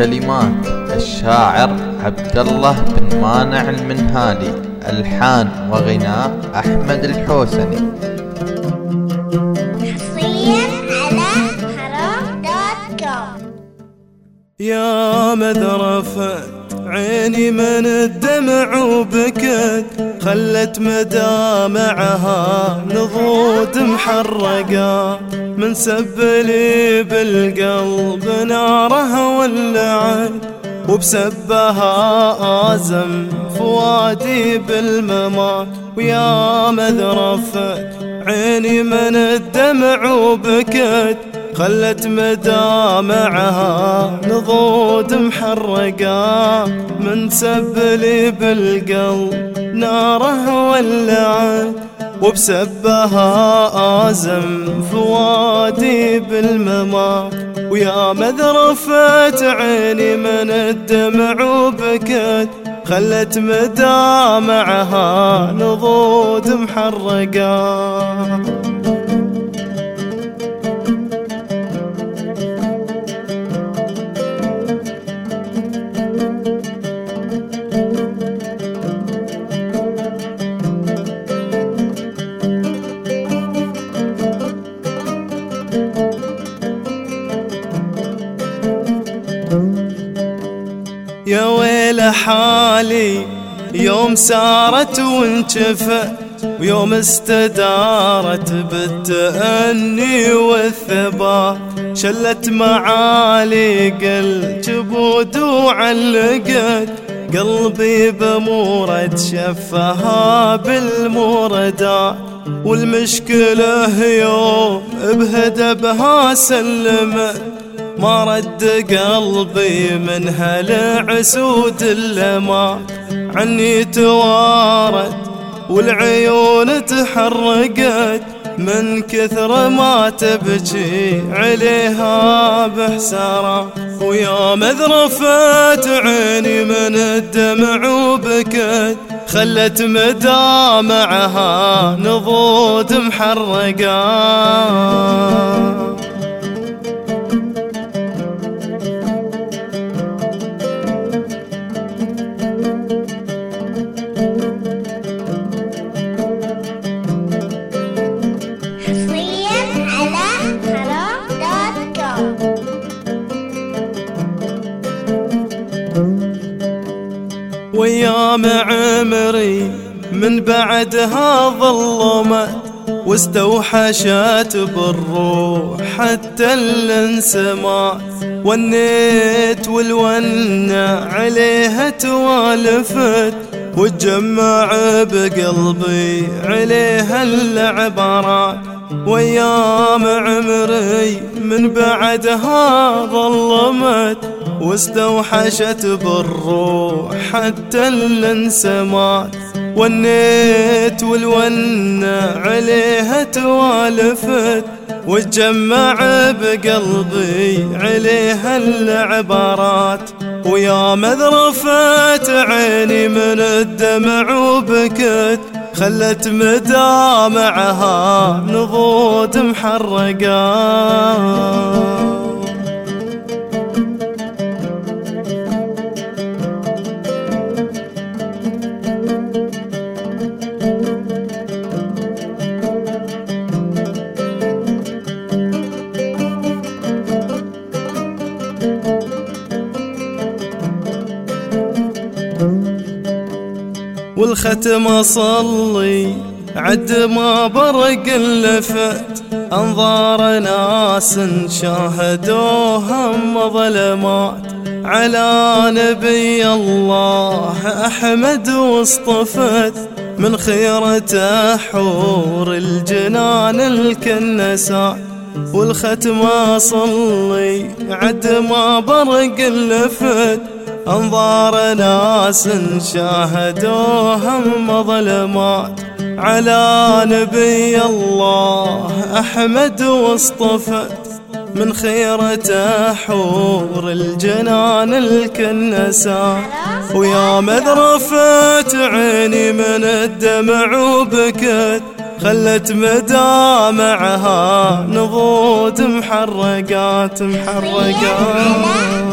كلمات الشاعر عبد الله بن مانع المنهالي، ألحان وغناء أحمد الحوسني. حصريا على حرام.com. يا مذرفة عيني من الدمع وبكت، خلت مدامعها نضود محرقة، من سبلي بالقلب ناره ولعت، وبسبها آزم فؤادي بالممات. ويا مذرفة عيني من الدمع وبكت، خلت مدامعها نضود محرقة، من سبلي بالقلب ناره ولعت، وبسبها آزم فؤادي بالممات. ويا مذرفة عيني من الدمع وبكت، خلت مدامعها نضود محرقة. يا ويل حالي يوم سارت وانشفت، ويوم استدارت بالتأني والثبات، شلت معالي الجبود وعلقت قلبي بمورد شفها بالموردات. والمشكلة يوم بهدبها سلمت، ما رد قلبي من هالعسود اللمات، عني توارد والعيون تحرقت، من كثر ما تبكي عليها بحسرة. ويا مذرفة عيني من الدمع وبكت، خلت مدامعها نضود محرقة. ويام عمري من بعدها ظلمت، واستوحشت بالروح حتى الانسمات، ونيت والونة عليها توالفت، وتجمع بقلبي عليها العبارات. ويام عمري من بعدها ظلمت، واستوحشت بالروح حتى الانسمات، والنيت والونة عليها توالفت، وتجمع بقلبي عليها العبارات. ويا مذرفة عيني من الدمع وبكت، خلت مدامعها نضود محرقة. والختم أصلي عد ما برق اللفت، أنظار ناس شاهدوها مظلمات، على نبي الله أحمد واصطفت، من خيرته حور الجنان الكنسات. والختم أصلي عد ما برق اللفت، أنظار ناس شاهدوها مظلمات، على نبي الله أحمد واصطفت، من خيرته حور الجنان الكنسات. ويا مذرفة عيني من الدمع وبكت، خلت مدامعها نضود محرقات.